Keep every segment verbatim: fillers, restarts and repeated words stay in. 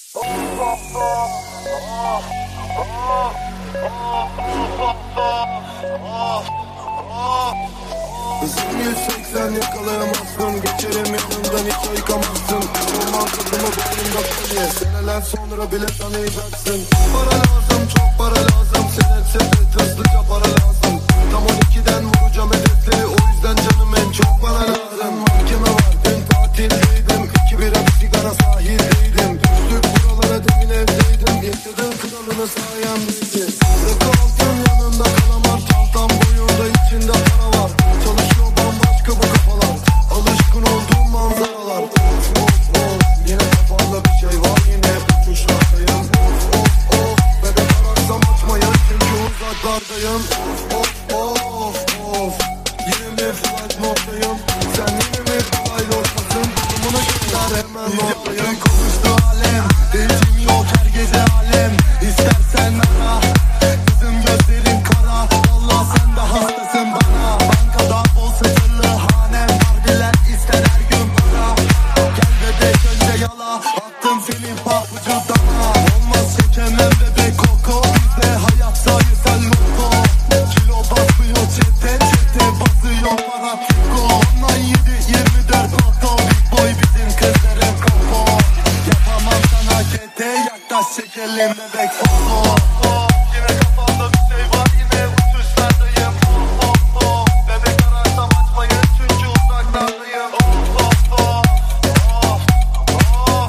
Hızım yüz seksen yakalayamazsın. Geçerim yanından hiç ayıkamazsın. Olmaz kızımı boynumda kolye. Seneler sonra bile tanıyacaksın. Para lazım, çok para lazım. Senet sepet hızlıca para lazım. Tam on ikiden vuracağım hedefleri. O yüzden canım en çok bana lazım. Mahkeme var, dün tatildeydim. İki bira bir sigara sahildeydim. Düştük buralara demin evdeydim. Yaşadığım kralını sayemdeydi. Rakı altın yanında kalamar. Çantam boyunda içinde para var. Çalışıyor bambaşka bu kafalar. Alışkın olduğum manzaralar. Of of of, yine kafamda bir şey var. Yine uçuşlardayım. Of of of, bebek ararsam açmayın. Çünkü uzaklardayım. Of of of, yine mi flight moddayım? Sen yine mi kolay dostasın? Durumunu göster hemen noktayım. Konuştu alem, değişim yok her gece alem. İstersen ara, kızım gözlerin kara. Vallahi sen de hastasın bana. Bankada bol sınırlı hanem. Harbiler ister her gün para. Gel bebek önce yala. Attım seni papucu dana. Olmaz çekemem bebek koko. Bizde hayat sayısal loto. Kilo basmıyor çete çete. Basıyor para tiko. Ondan yedi yirmi dört loto. Big boy bizim kızların kapo. Yapamam sana kete. Yaklaş çekelim bebek foto. Yine kafamda bir şey var. Yine uçuşlardayım. Oh oh oh, bebek ararsam açmayın. Çünkü uzaklardayım. Oh oh oh, oh oh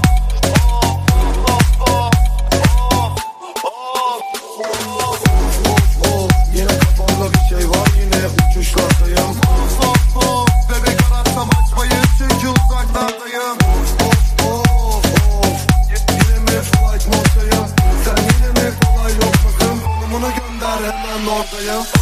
oh oh. Yine kafamda bir şey var. Yine uçuşlardayım. Oh oh oh, bebek ararsam açmayın. Çünkü uzaklardayım. Oh oh oh, yine mi flight moddayım? Sen yine mi kolay lokmasın? Konumunu gönder hemen oradayım.